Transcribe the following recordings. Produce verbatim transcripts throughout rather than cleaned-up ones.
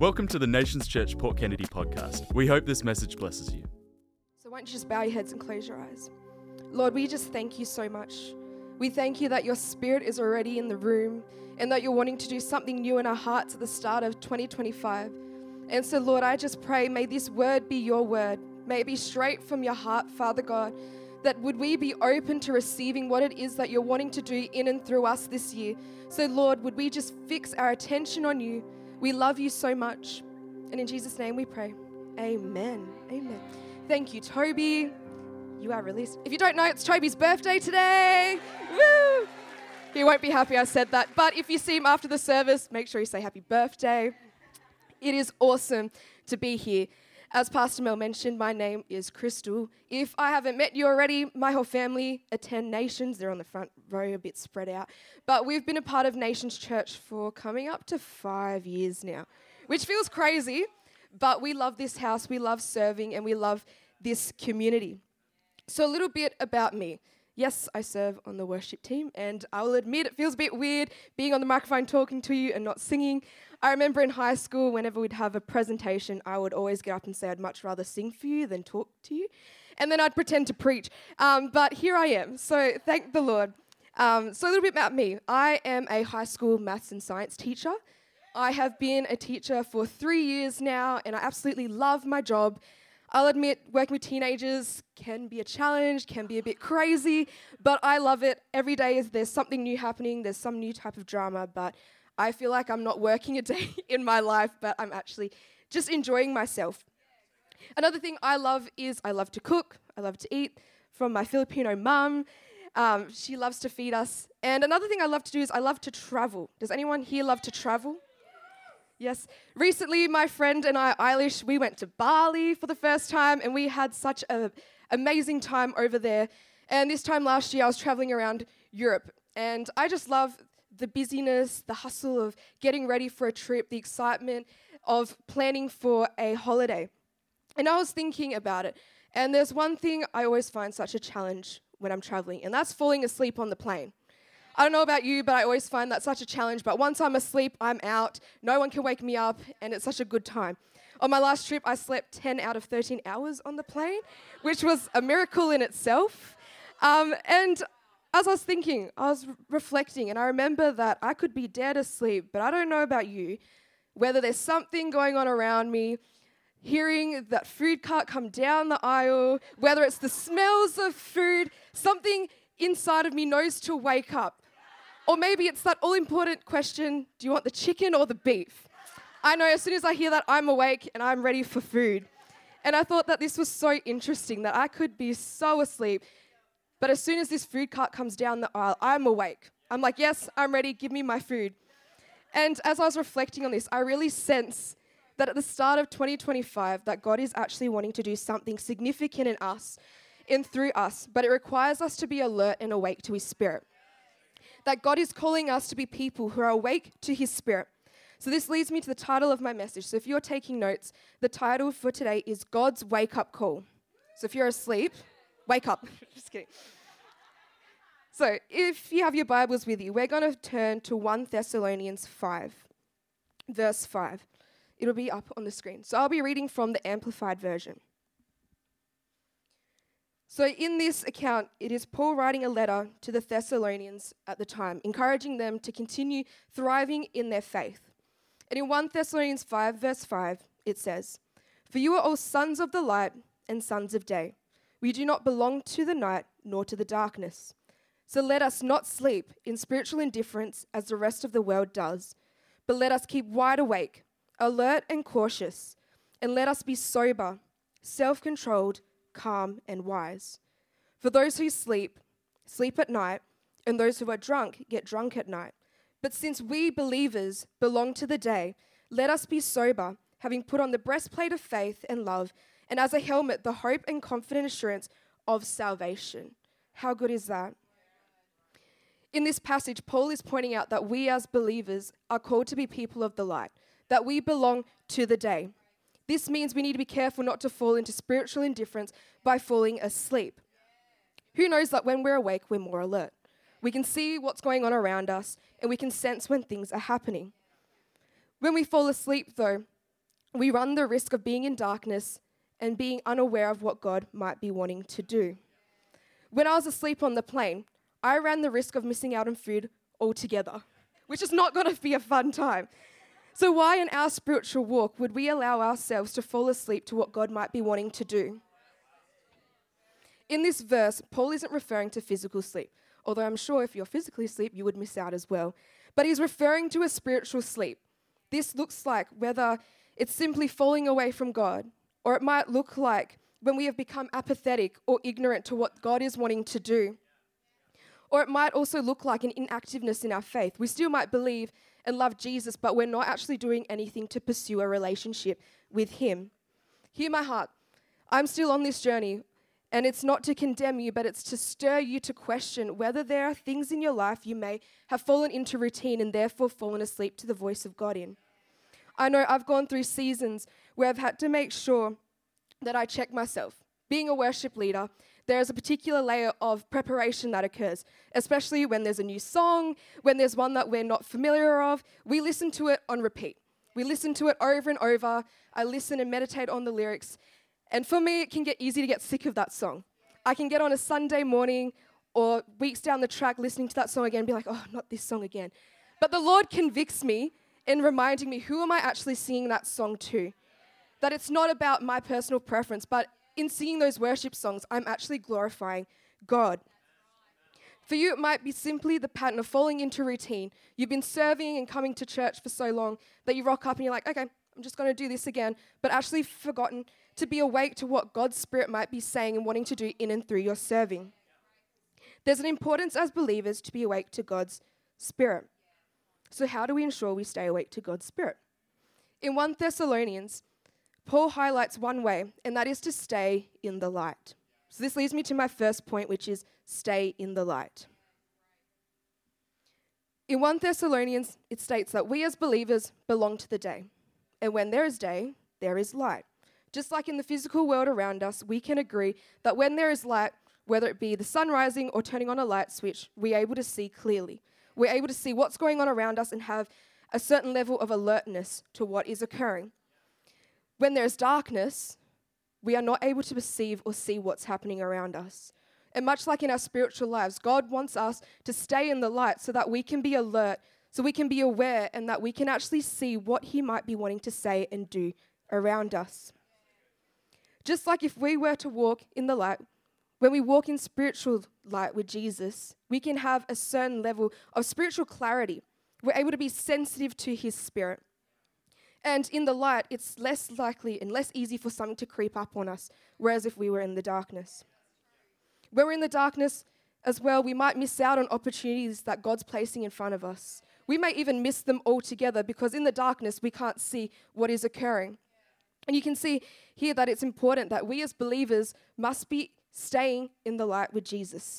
Welcome to the Nations Church Port Kennedy podcast. We hope this message blesses you. So why don't you just bow your heads and close your eyes. Lord, we just thank you so much. We thank you that your spirit is already in the room and that you're wanting to do something new in our hearts at the start of twenty twenty-five. And so, Lord, I just pray, may this word be your word. May it be straight from your heart, Father God, that would we be open to receiving what it is that you're wanting to do in and through us this year. So, Lord, would we just fix our attention on you? We love you so much. And in Jesus' name we pray. Amen. Amen. Thank you, Toby. You are released. If you don't know, it's Toby's birthday today. Woo! He won't be happy I said that. But if you see him after the service, make sure you say happy birthday. It is awesome to be here. As Pastor Mel mentioned, my name is Crystal. If I haven't met you already, my whole family attend Nations. They're on the front row, a bit spread out. But we've been a part of Nations Church for coming up to five years now, which feels crazy. But we love this house, we love serving, and we love this community. So a little bit about me. Yes, I serve on the worship team, and I will admit it feels a bit weird being on the microphone talking to you and not singing. I remember in high school, whenever we'd have a presentation, I would always get up and say I'd much rather sing for you than talk to you, and then I'd pretend to preach. Um, but here I am, so thank the Lord. Um, so a little bit about me. I am a high school maths and science teacher. I have been a teacher for three years now, and I absolutely love my job. I'll admit, working with teenagers can be a challenge, can be a bit crazy, but I love it. Every day is there's something new happening, there's some new type of drama, but I feel like I'm not working a day in my life, but I'm actually just enjoying myself. Another thing I love is I love to cook, I love to eat from my Filipino mum. Um, she loves to feed us. And another thing I love to do is I love to travel. Does anyone here love to travel? Yes. Recently, my friend and I, Eilish, we went to Bali for the first time, and we had such an amazing time over there. And this time last year, I was traveling around Europe, and I just love the busyness, the hustle of getting ready for a trip, the excitement of planning for a holiday. And I was thinking about it, and there's one thing I always find such a challenge when I'm traveling, and that's falling asleep on the plane. I don't know about you, but I always find that such a challenge. But once I'm asleep, I'm out. No one can wake me up, and it's such a good time. On my last trip, I slept ten out of thirteen hours on the plane, which was a miracle in itself. Um, and as I was thinking, I was re- reflecting, and I remember that I could be dead asleep, but I don't know about you, whether there's something going on around me, hearing that food cart come down the aisle, whether it's the smells of food, something inside of me knows to wake up. Or maybe it's that all-important question, do you want the chicken or the beef? I know as soon as I hear that, I'm awake and I'm ready for food. And I thought that this was so interesting that I could be so asleep, but as soon as this food cart comes down the aisle, I'm awake. I'm like, yes, I'm ready, give me my food. And as I was reflecting on this, I really sense that at the start of twenty twenty-five, that God is actually wanting to do something significant in us and through us, but it requires us to be alert and awake to his spirit. That God is calling us to be people who are awake to his spirit. So this leads me to the title of my message. So if you're taking notes, the title for today is God's Wake-Up Call. So if you're asleep, wake up. Just kidding. So if you have your Bibles with you, we're going to turn to First Thessalonians five, verse five. It'll be up on the screen. So I'll be reading from the Amplified Version. So in this account, it is Paul writing a letter to the Thessalonians at the time, encouraging them to continue thriving in their faith. And in First Thessalonians five, verse five, it says, "For you are all sons of the light and sons of day. We do not belong to the night nor to the darkness. So let us not sleep in spiritual indifference as the rest of the world does, but let us keep wide awake, alert and cautious, and let us be sober, self-controlled, calm and wise. For those who sleep, sleep at night, and those who are drunk get drunk at night. But since we believers belong to the day, let us be sober, having put on the breastplate of faith and love, and as a helmet the hope and confident assurance of salvation." How good is that? In this passage, Paul is pointing out that we as believers are called to be people of the light, that we belong to the day. This means we need to be careful not to fall into spiritual indifference by falling asleep. Who knows that when we're awake, we're more alert? We can see what's going on around us, and we can sense when things are happening. When we fall asleep, though, we run the risk of being in darkness and being unaware of what God might be wanting to do. When I was asleep on the plane, I ran the risk of missing out on food altogether, which is not going to be a fun time. So why in our spiritual walk would we allow ourselves to fall asleep to what God might be wanting to do? In this verse, Paul isn't referring to physical sleep, although I'm sure if you're physically asleep, you would miss out as well. But he's referring to a spiritual sleep. This looks like whether it's simply falling away from God, or it might look like when we have become apathetic or ignorant to what God is wanting to do. Or it might also look like an inactiveness in our faith. We still might believe and love Jesus, but we're not actually doing anything to pursue a relationship with him. Hear my heart. I'm still on this journey, and it's not to condemn you, but it's to stir you to question whether there are things in your life you may have fallen into routine and therefore fallen asleep to the voice of God in. I know I've gone through seasons where I've had to make sure that I check myself. Being a worship leader, there is a particular layer of preparation that occurs, especially when there's a new song, when there's one that we're not familiar of. We listen to it on repeat. We listen to it over and over. I listen and meditate on the lyrics. And for me, it can get easy to get sick of that song. I can get on a Sunday morning or weeks down the track listening to that song again and be like, oh, not this song again. But the Lord convicts me in reminding me, who am I actually singing that song to? That it's not about my personal preference, but in singing those worship songs, I'm actually glorifying God. For you, it might be simply the pattern of falling into routine. You've been serving and coming to church for so long that you rock up and you're like, okay, I'm just going to do this again, but actually forgotten to be awake to what God's Spirit might be saying and wanting to do in and through your serving. There's an importance as believers to be awake to God's Spirit. So how do we ensure we stay awake to God's Spirit? In First Thessalonians, Paul highlights one way, and that is to stay in the light. So this leads me to my first point, which is stay in the light. In First Thessalonians, it states that we as believers belong to the day. And when there is day, there is light. Just like in the physical world around us, we can agree that when there is light, whether it be the sun rising or turning on a light switch, we're able to see clearly. We're able to see what's going on around us and have a certain level of alertness to what is occurring. When there's darkness, we are not able to perceive or see what's happening around us. And much like in our spiritual lives, God wants us to stay in the light so that we can be alert, so we can be aware, and that we can actually see what he might be wanting to say and do around us. Just like if we were to walk in the light, when we walk in spiritual light with Jesus, we can have a certain level of spiritual clarity. We're able to be sensitive to his Spirit. And in the light, it's less likely and less easy for something to creep up on us, whereas if we were in the darkness. When we're in the darkness as well, we might miss out on opportunities that God's placing in front of us. We may even miss them altogether because in the darkness, we can't see what is occurring. And you can see here that it's important that we as believers must be staying in the light with Jesus.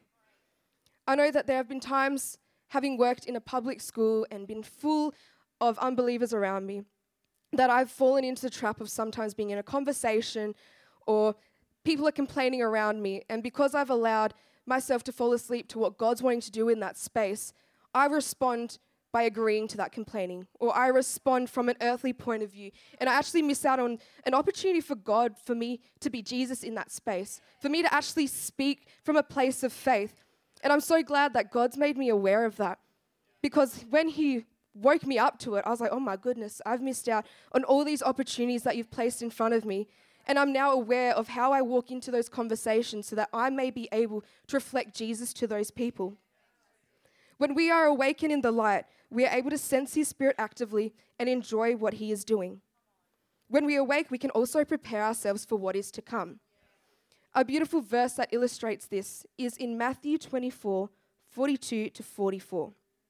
I know that there have been times, having worked in a public school and been full of unbelievers around me, that I've fallen into the trap of sometimes being in a conversation or people are complaining around me, and because I've allowed myself to fall asleep to what God's wanting to do in that space, I respond by agreeing to that complaining, or I respond from an earthly point of view, and I actually miss out on an opportunity for God, for me to be Jesus in that space, for me to actually speak from a place of faith. And I'm so glad that God's made me aware of that, because when he woke me up to it, I was like, oh my goodness, I've missed out on all these opportunities that you've placed in front of me. And I'm now aware of how I walk into those conversations so that I may be able to reflect Jesus to those people. When we are awakened in the light, we are able to sense his Spirit actively and enjoy what he is doing. When we awake, we can also prepare ourselves for what is to come. A beautiful verse that illustrates this is in Matthew twenty-four, forty-two to forty-four.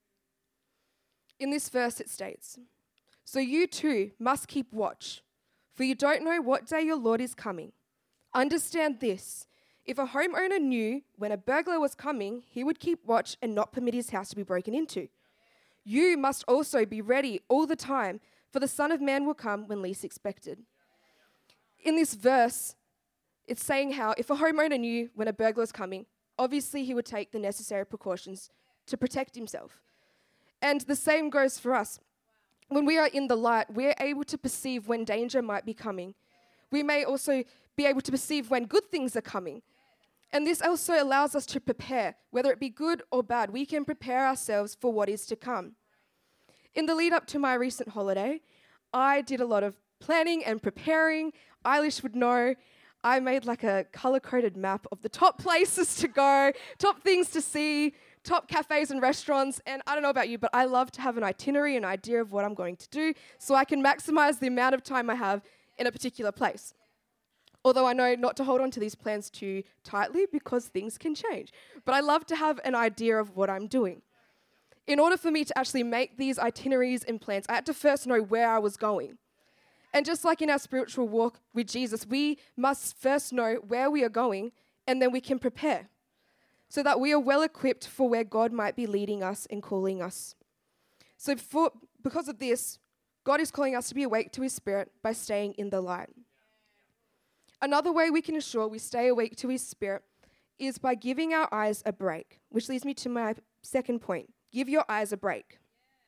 In this verse it states, "So you too must keep watch, for you don't know what day your Lord is coming. Understand this, if a homeowner knew when a burglar was coming, he would keep watch and not permit his house to be broken into. You must also be ready all the time, for the Son of Man will come when least expected." In this verse, it's saying how if a homeowner knew when a burglar was coming, obviously he would take the necessary precautions to protect himself. And the same goes for us. when we are in the light, we're able to perceive when danger might be coming. We may also be able to perceive when good things are coming. And this also allows us to prepare, whether it be good or bad. We can prepare ourselves for what is to come. In the lead up to my recent holiday, I did a lot of planning and preparing. Eilish would know. I made like a color-coded map of the top places to go, top things to see, top cafes and restaurants. And I don't know about you, but I love to have an itinerary, an idea of what I'm going to do, so I can maximize the amount of time I have in a particular place. Although I know not to hold on to these plans too tightly because things can change. But I love to have an idea of what I'm doing. In order for me to actually make these itineraries and plans, I had to first know where I was going. And just like in our spiritual walk with Jesus, we must first know where we are going, and then we can prepare so that we are well equipped for where God might be leading us and calling us. So for, because of this, God is calling us to be awake to his Spirit by staying in the light. Another way we can ensure we stay awake to his Spirit is by giving our eyes a break, which leads me to my second point. Give your eyes a break.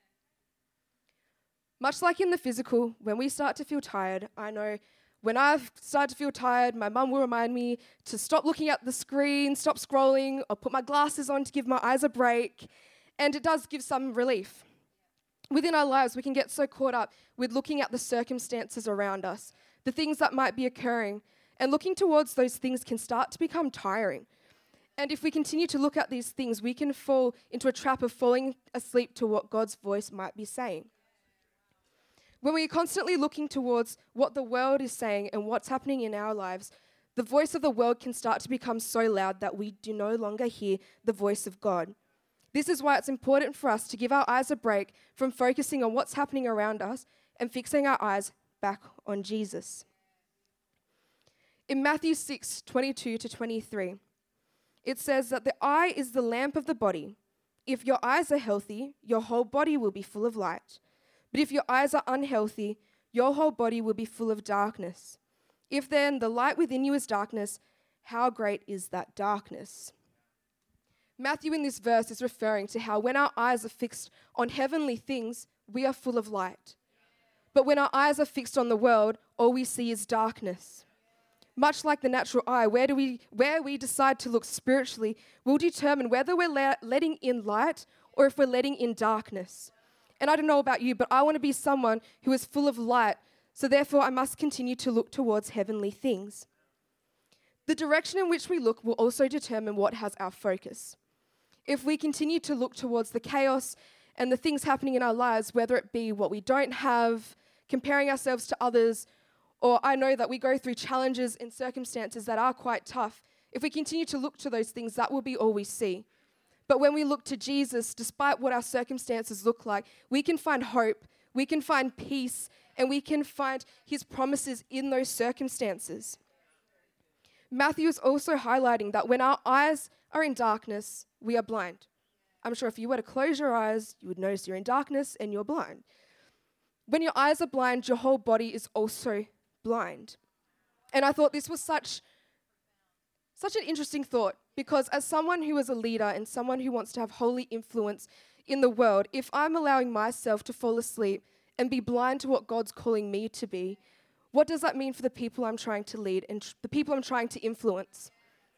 Much like in the physical, when we start to feel tired, I know when I've started to feel tired, my mum will remind me to stop looking at the screen, stop scrolling, or put my glasses on to give my eyes a break, and it does give some relief. Within our lives, we can get so caught up with looking at the circumstances around us, the things that might be occurring, and looking towards those things can start to become tiring. And if we continue to look at these things, we can fall into a trap of falling asleep to what God's voice might be saying. When we are constantly looking towards what the world is saying and what's happening in our lives, the voice of the world can start to become so loud that we do no longer hear the voice of God. This is why it's important for us to give our eyes a break from focusing on what's happening around us and fixing our eyes back on Jesus. In Matthew six, twenty-two to twenty-three, it says that the eye is the lamp of the body. If your eyes are healthy, your whole body will be full of light. But if your eyes are unhealthy, your whole body will be full of darkness. If then the light within you is darkness, how great is that darkness? Matthew in this verse is referring to how when our eyes are fixed on heavenly things, we are full of light. But when our eyes are fixed on the world, all we see is darkness. Much like the natural eye, where do we, where we decide to look spiritually will determine whether we're le- letting in light or if we're letting in darkness. And I don't know about you, but I want to be someone who is full of light, so therefore I must continue to look towards heavenly things. The direction in which we look will also determine what has our focus. If we continue to look towards the chaos and the things happening in our lives, whether it be what we don't have, comparing ourselves to others, or I know that we go through challenges and circumstances that are quite tough, if we continue to look to those things, that will be all we see. But when we look to Jesus, despite what our circumstances look like, we can find hope, we can find peace, and we can find his promises in those circumstances. Matthew is also highlighting that when our eyes are in darkness, we are blind. I'm sure if you were to close your eyes, you would notice you're in darkness and you're blind. When your eyes are blind, your whole body is also blind. And I thought this was such, such an interesting thought, because as someone who is a leader and someone who wants to have holy influence in the world, if I'm allowing myself to fall asleep and be blind to what God's calling me to be, what does that mean for the people I'm trying to lead and tr- the people I'm trying to influence?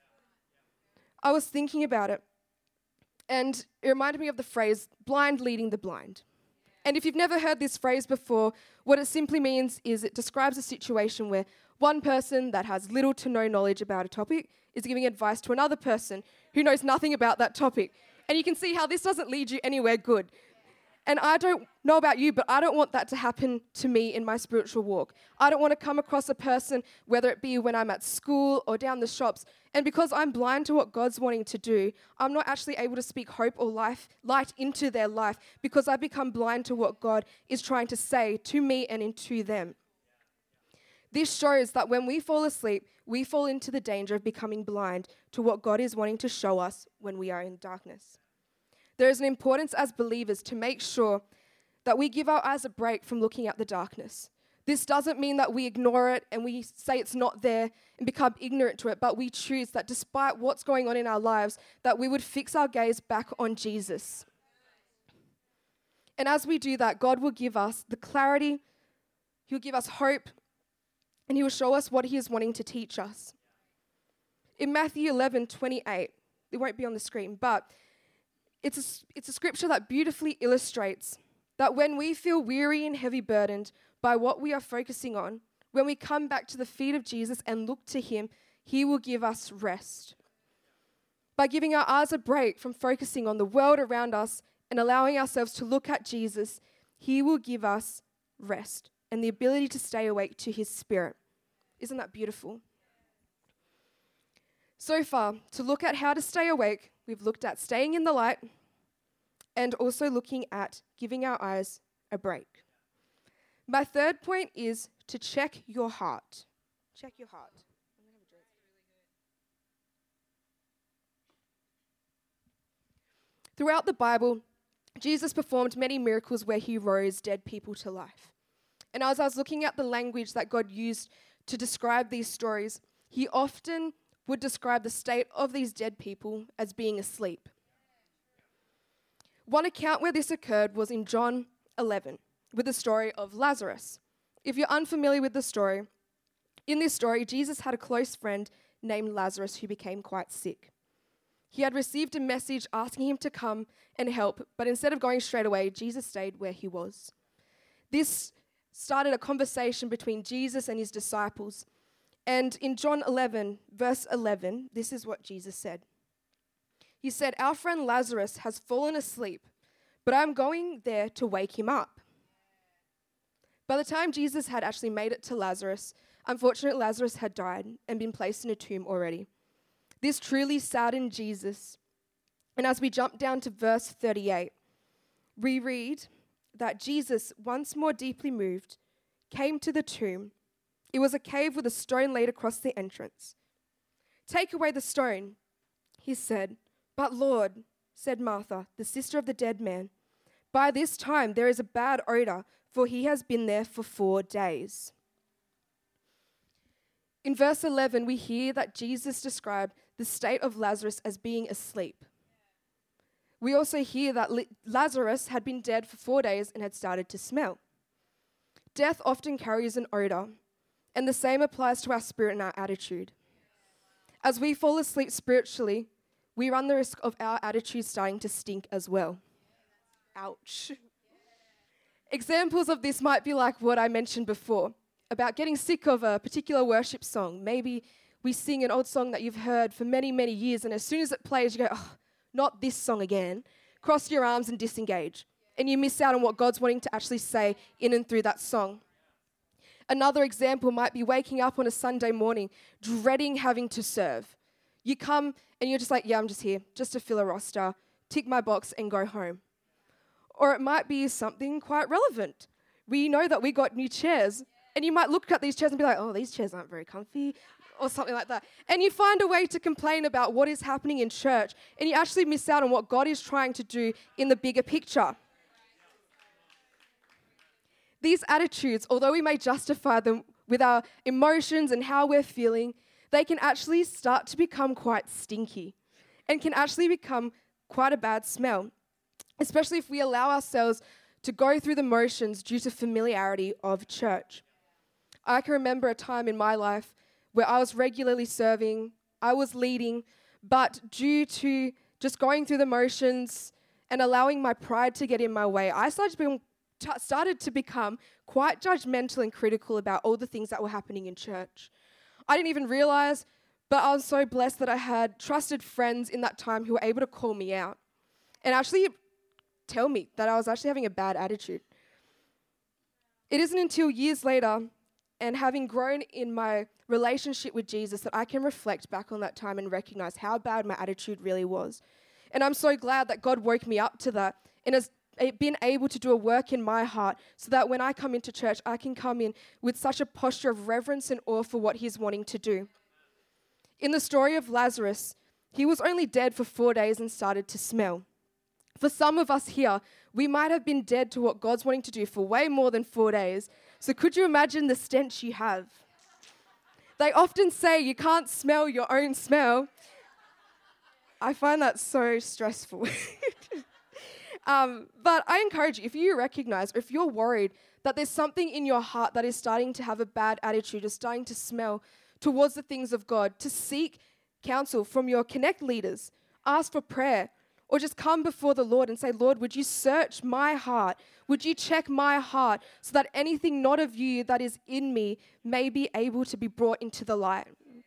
I was thinking about it, and it reminded me of the phrase, blind leading the blind. And if you've never heard this phrase before, what it simply means is it describes a situation where one person that has little to no knowledge about a topic is giving advice to another person who knows nothing about that topic. And you can see how this doesn't lead you anywhere good. And I don't know about you, but I don't want that to happen to me in my spiritual walk. I don't want to come across a person, whether it be when I'm at school or down the shops, and because I'm blind to what God's wanting to do, I'm not actually able to speak hope or life, light into their life because I become blind to what God is trying to say to me and into them. This shows that when we fall asleep, we fall into the danger of becoming blind to what God is wanting to show us when we are in darkness. There is an importance as believers to make sure that we give our eyes a break from looking at the darkness. This doesn't mean that we ignore it and we say it's not there and become ignorant to it, but we choose that despite what's going on in our lives, that we would fix our gaze back on Jesus. And as we do that, God will give us the clarity, He'll give us hope, and He will show us what He is wanting to teach us. In Matthew eleven twenty-eight, it won't be on the screen, but it's a, it's a scripture that beautifully illustrates that when we feel weary and heavy burdened by what we are focusing on, when we come back to the feet of Jesus and look to Him, He will give us rest. By giving our eyes a break from focusing on the world around us and allowing ourselves to look at Jesus, He will give us rest and the ability to stay awake to His Spirit. Isn't that beautiful? So far, to look at how to stay awake, we've looked at staying in the light and also looking at giving our eyes a break. My third point is to check your heart. Check your heart. Throughout the Bible, Jesus performed many miracles where He rose dead people to life. And as I was looking at the language that God used to describe these stories, He often would describe the state of these dead people as being asleep. One account where this occurred was in John eleven, with the story of Lazarus. If you're unfamiliar with the story, in this story, Jesus had a close friend named Lazarus who became quite sick. He had received a message asking him to come and help, but instead of going straight away, Jesus stayed where he was. This started a conversation between Jesus and His disciples. And in John eleven, verse eleven, this is what Jesus said. He said, "Our friend Lazarus has fallen asleep, but I'm going there to wake him up." By the time Jesus had actually made it to Lazarus, unfortunately Lazarus had died and been placed in a tomb already. This truly saddened Jesus. And as we jump down to verse thirty-eight, we read that Jesus, once more deeply moved, came to the tomb. It was a cave with a stone laid across the entrance. "Take away the stone," He said. "But Lord," said Martha, the sister of the dead man, "by this time there is a bad odor, for he has been there for four days." In verse eleven, we hear that Jesus described the state of Lazarus as being asleep. We also hear that Lazarus had been dead for four days and had started to smell. Death often carries an odor, and the same applies to our spirit and our attitude. As we fall asleep spiritually, we run the risk of our attitude starting to stink as well. Ouch. Examples of this might be like what I mentioned before, about getting sick of a particular worship song. Maybe we sing an old song that you've heard for many, many years, and as soon as it plays, you go, "Oh, not this song again." Cross your arms and disengage. And you miss out on what God's wanting to actually say in and through that song. Another example might be waking up on a Sunday morning, dreading having to serve. You come and you're just like, "Yeah, I'm just here, just to fill a roster, tick my box and go home." Or it might be something quite relevant. We know that we got new chairs, and you might look at these chairs and be like, "Oh, these chairs aren't very comfy," or something like that. And you find a way to complain about what is happening in church, and you actually miss out on what God is trying to do in the bigger picture. These attitudes, although we may justify them with our emotions and how we're feeling, they can actually start to become quite stinky and can actually become quite a bad smell, especially if we allow ourselves to go through the motions due to familiarity of church. I can remember a time in my life where I was regularly serving, I was leading, but due to just going through the motions and allowing my pride to get in my way, I started to become T- started to become quite judgmental and critical about all the things that were happening in church. I didn't even realize, but I was so blessed that I had trusted friends in that time who were able to call me out and actually tell me that I was actually having a bad attitude. It isn't until years later and having grown in my relationship with Jesus that I can reflect back on that time and recognize how bad my attitude really was. And I'm so glad that God woke me up to that and has been able to do a work in my heart so that when I come into church, I can come in with such a posture of reverence and awe for what He's wanting to do. In the story of Lazarus, he was only dead for four days and started to smell. For some of us here, we might have been dead to what God's wanting to do for way more than four days. So could you imagine the stench you have? They often say you can't smell your own smell. I find that so stressful. Um, but I encourage you, if you recognize or if you're worried that there's something in your heart that is starting to have a bad attitude, is starting to smell towards the things of God, to seek counsel from your Connect leaders, ask for prayer, or just come before the Lord and say, Lord, would you search my heart? Would you check my heart so that anything not of you that is in me may be able to be brought into the light?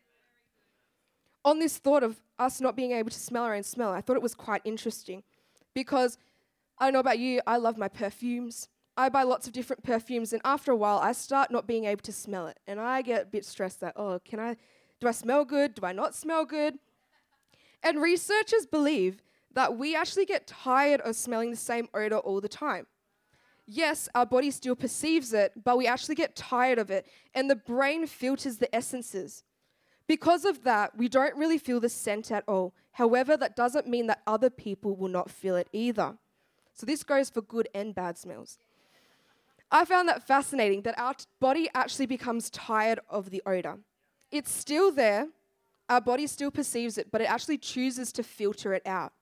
On this thought of us not being able to smell our own smell, I thought it was quite interesting because I don't know about you, I love my perfumes. I buy lots of different perfumes, and after a while, I start not being able to smell it, and I get a bit stressed that, oh, can I, do I smell good? Do I not smell good? And researchers believe that we actually get tired of smelling the same odor all the time. Yes, our body still perceives it, but we actually get tired of it, and the brain filters the essences. Because of that, we don't really feel the scent at all. However, that doesn't mean that other people will not feel it either. So this goes for good and bad smells. I found that fascinating, that our t- body actually becomes tired of the odor. It's still there, our body still perceives it, but it actually chooses to filter it out.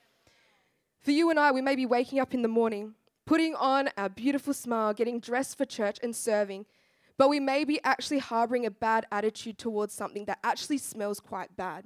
For you and I, we may be waking up in the morning, putting on our beautiful smile, getting dressed for church and serving, but we may be actually harboring a bad attitude towards something that actually smells quite bad.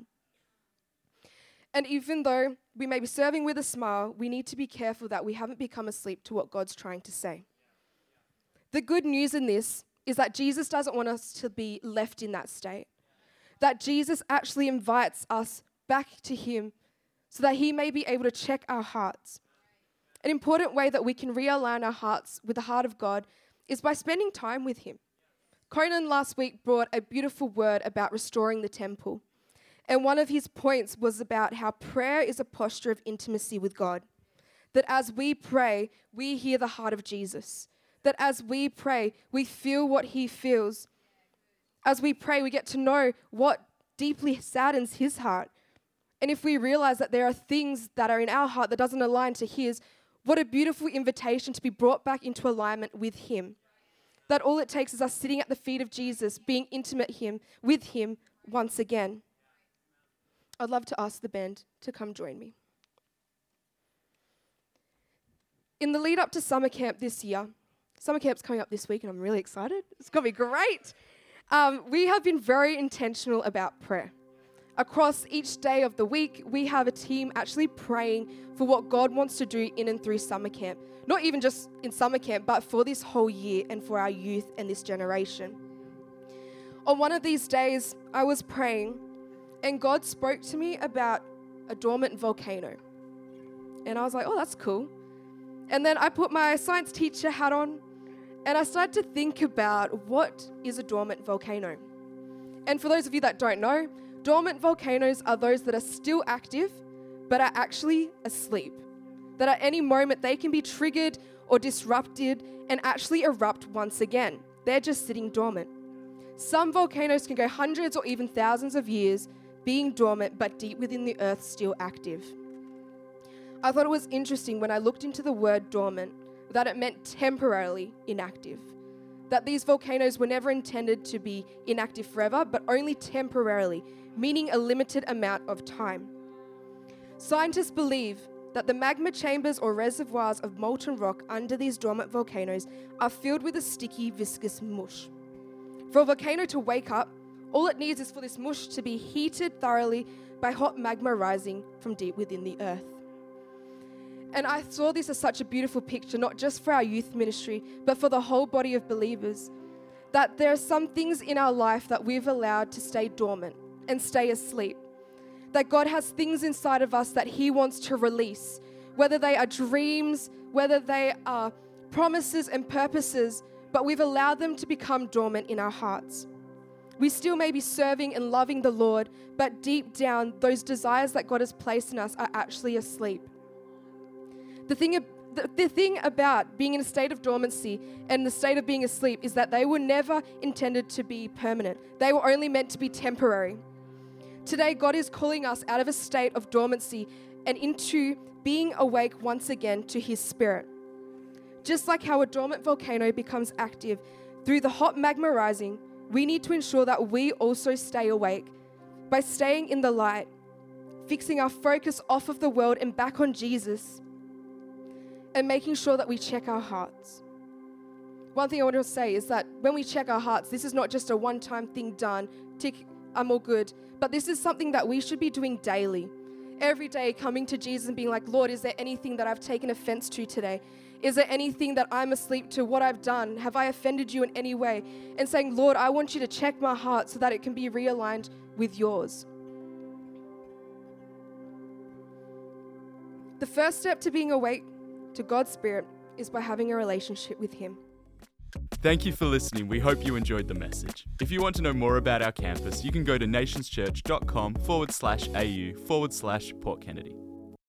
And even though we may be serving with a smile, we need to be careful that we haven't become asleep to what God's trying to say. The good news in this is that Jesus doesn't want us to be left in that state. That Jesus actually invites us back to him so that he may be able to check our hearts. An important way that we can realign our hearts with the heart of God is by spending time with him. Conan last week brought a beautiful word about restoring the temple. And one of his points was about how prayer is a posture of intimacy with God. That as we pray, we hear the heart of Jesus. That as we pray, we feel what he feels. As we pray, we get to know what deeply saddens his heart. And if we realize that there are things that are in our heart that doesn't align to his, what a beautiful invitation to be brought back into alignment with him. That all it takes is us sitting at the feet of Jesus, being intimate him with him once again. I'd love to ask the band to come join me. In the lead up to summer camp this year, summer camp's coming up this week and I'm really excited. It's going to be great. Um, we have been very intentional about prayer. Across each day of the week, we have a team actually praying for what God wants to do in and through summer camp. Not even just in summer camp, but for this whole year and for our youth and this generation. On one of these days, I was praying and God spoke to me about a dormant volcano. And I was like, oh, that's cool. And then I put my science teacher hat on and I started to think about what is a dormant volcano. And for those of you that don't know, dormant volcanoes are those that are still active, but are actually asleep. That at any moment they can be triggered or disrupted and actually erupt once again. They're just sitting dormant. Some volcanoes can go hundreds or even thousands of years being dormant, but deep within the earth still active. I thought it was interesting when I looked into the word dormant that it meant temporarily inactive. That these volcanoes were never intended to be inactive forever, but only temporarily, meaning a limited amount of time. Scientists believe that the magma chambers or reservoirs of molten rock under these dormant volcanoes are filled with a sticky, viscous mush. For a volcano to wake up, all it needs is for this mush to be heated thoroughly by hot magma rising from deep within the earth. And I saw this as such a beautiful picture, not just for our youth ministry, but for the whole body of believers, that there are some things in our life that we've allowed to stay dormant and stay asleep. That God has things inside of us that he wants to release, whether they are dreams, whether they are promises and purposes, but we've allowed them to become dormant in our hearts. We still may be serving and loving the Lord, but deep down, those desires that God has placed in us are actually asleep. The thing, the, the thing about being in a state of dormancy and the state of being asleep is that they were never intended to be permanent. They were only meant to be temporary. Today, God is calling us out of a state of dormancy and into being awake once again to his Spirit. Just like how a dormant volcano becomes active through the hot magma rising, we need to ensure that we also stay awake by staying in the light, fixing our focus off of the world and back on Jesus. and making sure that we check our hearts. One thing I want to say is that when we check our hearts, this is not just a one-time thing done, tick, I'm all good, but this is something that we should be doing daily. Every day coming to Jesus and being like, Lord, is there anything that I've taken offense to today? Is there anything that I'm asleep to what I've done? Have I offended you in any way? And saying, Lord, I want you to check my heart so that it can be realigned with yours. The first step to being awake to God's Spirit is by having a relationship with Him. Thank you for listening. We hope you enjoyed the message. If you want to know more about our campus, you can go to nationschurch.com forward slash AU forward slash Port Kennedy.